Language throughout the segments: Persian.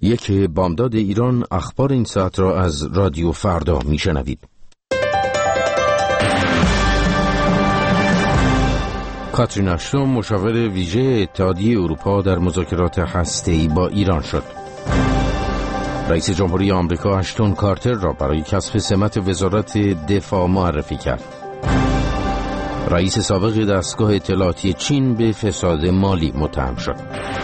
یک بامداد ایران، اخبار این ساعت را از رادیو فردا میشنوید. کاترین اشتون مشاور ویژه اتحادیه اروپا در مذاکرات هسته‌ای با ایران شد. رئیس جمهوری آمریکا اشتون کارتر را برای کسب سمت وزارت دفاع معرفی کرد. رئیس سابق دستگاه اطلاعاتی چین به فساد مالی متهم شد.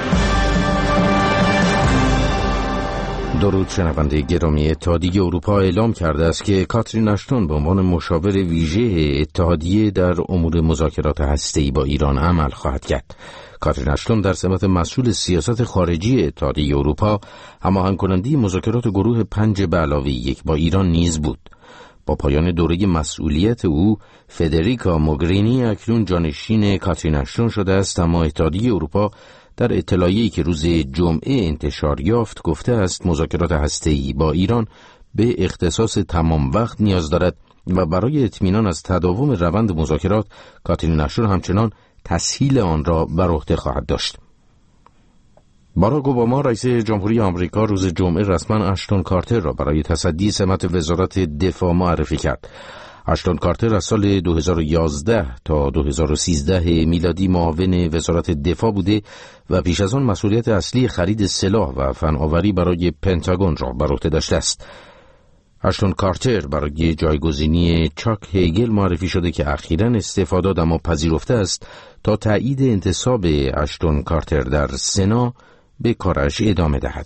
درود شنونده گرامی، اتحادیه اروپا اعلام کرده است که کاترین اشتون به عنوان مشاور ویژه اتحادیه در امور مذاکرات هسته‌ای با ایران عمل خواهد کرد. کاترین اشتون در سمت مسئول سیاست خارجی اتحادیه اروپا هماهنگ کننده مذاکرات گروه 5+1 با ایران نیز بود. با پایان دوره مسئولیت او، فدریکا موگرینی اکنون جانشین کاترین اشتون شده است، اما اتحادیه اروپا در اطلاعیه‌ای که روز جمعه انتشار یافت گفته است مذاکرات هسته‌ای با ایران به اختصاص تمام وقت نیاز دارد و برای اطمینان از تداوم روند مذاکرات کاترین اشتون همچنان تسهیل آن را بر عهده خواهد داشت. باراک اوباما رئیس جمهوری آمریکا روز جمعه رسما اشتون کارتر را برای تصدی سمت وزارت دفاع معرفی کرد. اشتون کارتر از سال 2011 تا 2013 میلادی معاون وزارت دفاع بوده و پیش از آن مسئولیت اصلی خرید سلاح و فناوری برای پنتاگون را بر عهده داشته است. اشتون کارتر برای جایگزینی چاک هیگل معرفی شده که اخیراً استعفا داد اما پذیرفته است تا تایید انتصاب اشتون کارتر در سنا به کارش ادامه دهد.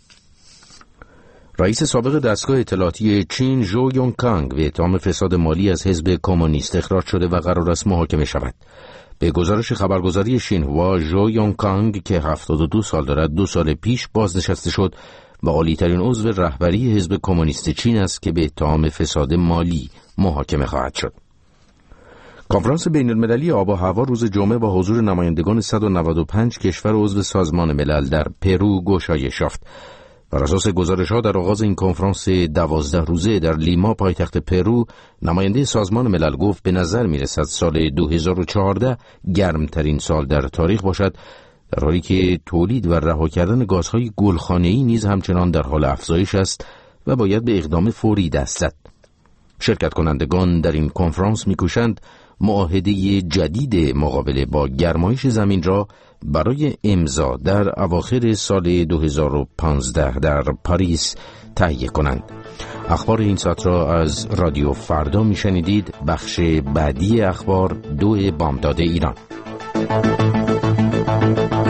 رئیس سابق دستگاه اطلاعاتی چین ژو یونگ کانگ به اتهام فساد مالی از حزب کمونیست اخراج شده و قرار است محاکمه شود. به گزارش خبرگزاری شینهوا، ژو یونگ کانگ که 72 سال دارد 2 سال پیش بازنشسته شد و عالی‌ترین عضو رهبری حزب کمونیست چین است که به اتهام فساد مالی محاکمه خواهد شد. کنفرانس بین‌المللی آب و هوا روز جمعه با حضور نمایندگان 195 کشور عضو سازمان ملل در پرو گشایش یافت. بر اساس گزارش‌ها در آغاز این کنفرانس 12 روزه در لیما پایتخت پرو، نماینده سازمان ملل گفت به نظر می‌رسد سال 2014 گرمترین سال در تاریخ باشد، در حالی که تولید و رها کردن گازهای گلخانه‌ای نیز همچنان در حال افزایش است و باید به اقدام فوری دست زد. شرکت کنندگان در این کنفرانس می‌کوشند معاهده جدید مقابله با گرمایش زمین را برای امضا در اواخر سال 2015 در پاریس تهیه کنند. اخبار این ساعت را از رادیو فردا میشنیدید. بخش بعدی اخبار 2 بامداد ایران.